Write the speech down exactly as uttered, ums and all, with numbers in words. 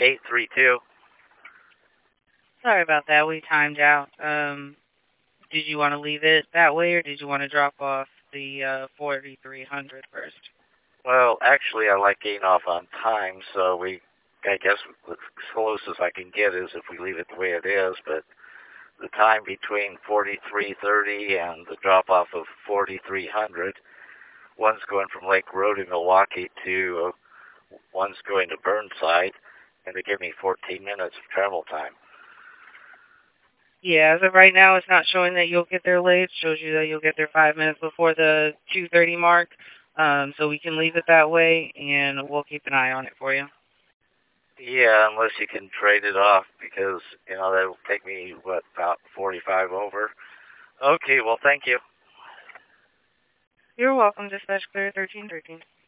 eight three two. Sorry about that. We timed out. Um, did you want to leave it that way, or did you want to drop off the uh, forty-three hundred first? Well, actually, I like getting off on time, so we, I guess the closest I can get is if we leave it the way it is, but the time between forty-three thirty and the drop off of forty-three hundred, one's going from Lake Road in Milwaukee to uh, one's going to Burnside, and they give me fourteen minutes of travel time. Yeah, as of right now, it's not showing that you'll get there late. It shows you that you'll get there five minutes before the two thirty mark. Um, so we can leave it that way, and we'll keep an eye on it for you. Yeah, unless you can trade it off, because, you know, that'll take me, what, about forty-five over. Okay, well, thank you. You're welcome, Dispatch Clear thirteen thirteen.